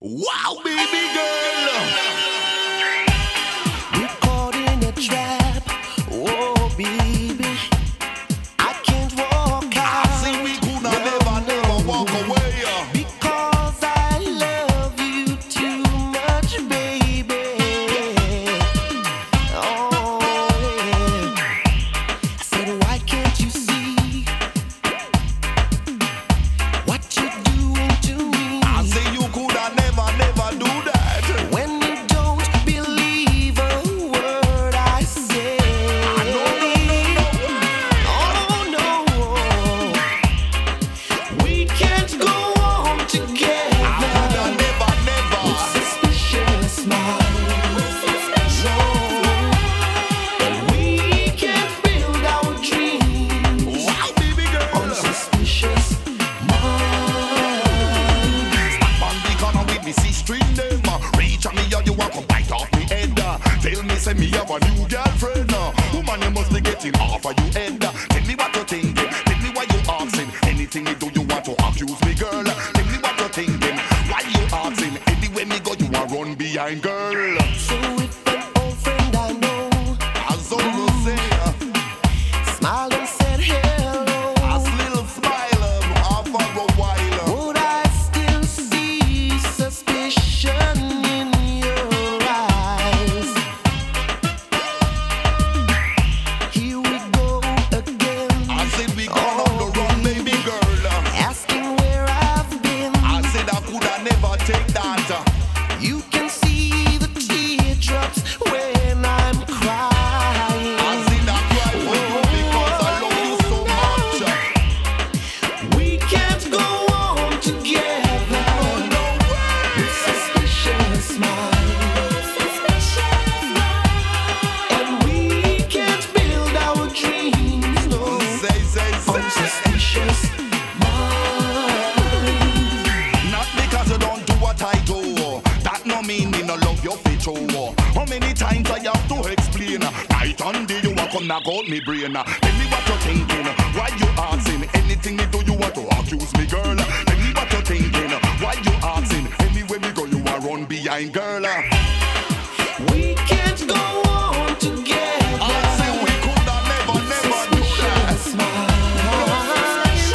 Wow, baby girl. We're caught in a trap. Oh, baby, I can't walk out. I see we could never walk away. Because I love you too much, baby. Oh, yeah. I said, why can't you see what you're doing to me? I say you could never do that. When you don't believe a word I say. Oh no, we can't go on together. I could never. With suspicious minds. No, and we can't build our dreams Wow, baby on girl. suspicious minds. On the corner with me, see string them. Reach at me or you want come bite off me head. Tell me say me have a new girlfriend. Woman, you must be getting off of you head. Tell me what you're thinking. Tell me why you asking. Anything you do, you want to accuse me, girl. Tell me what you're thinking. Why you asking? Anywhere me go, you a run behind, girl. So if an old friend I know As always say, smiled and said hello, a little smile for a while. would I still see suspicion in your eyes? Here we go again, I said we gone on the run, baby girl. asking where I've been. I said I coulda never take that. You can see the teardrops when I'm crying. I said I cry for you because I love you so much. We can't go on together with suspicious minds. And we can't build our dreams, no, Say. on suspicious minds. Not because you don't do what I do. That no mean me no love your feature. How many times I have to explain? Night and day you want come knock out me brain. Tell me what you're thinking. Why you asking? Anything me do you want to accuse me, girl? Tell me what you're thinking. Why you asking? Anywhere me go you a run behind, girl. We can't go on together. I say we coulda never do that. Suspicious minds.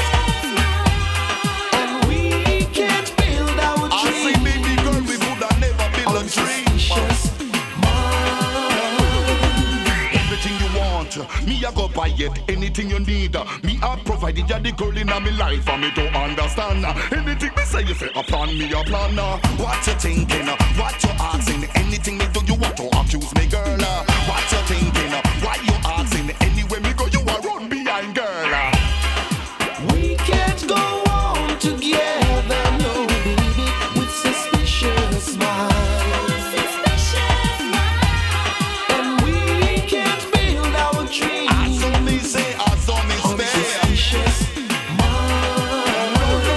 And we can't build our I say dreams. baby girl we coulda never build a dream. Suspicious minds. Everything you want, me I go buy it. Anything you need, me I provided you the girl in my life for me to understand. Anything me say, you say a plan, me a plan. What you thinking? What you asking? Anything me do, you want to accuse me, girl? What you thinking? Why you asking? Anywhere me go, you a run behind, girl. We can't go on together, no, baby, with suspicious minds. And we can't build our I dreams saw me say, I saw me on say. suspicious minds.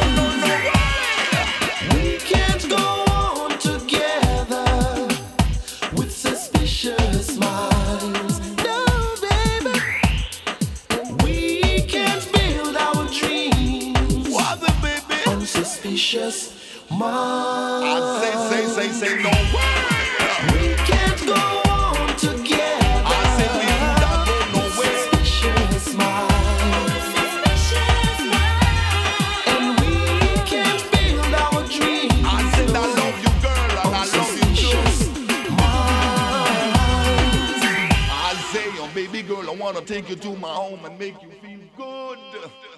We can't go on together with suspicious minds. No, baby. We can't build our dreams What the baby? on suspicious minds. I say no way. We can't go on together. I said we coulda go no with way. suspicious minds. And we can't build our dreams I said I love you, girl, and I on love you suspicious too. minds. I say, oh baby girl, I wanna take you to my home and make you feel good.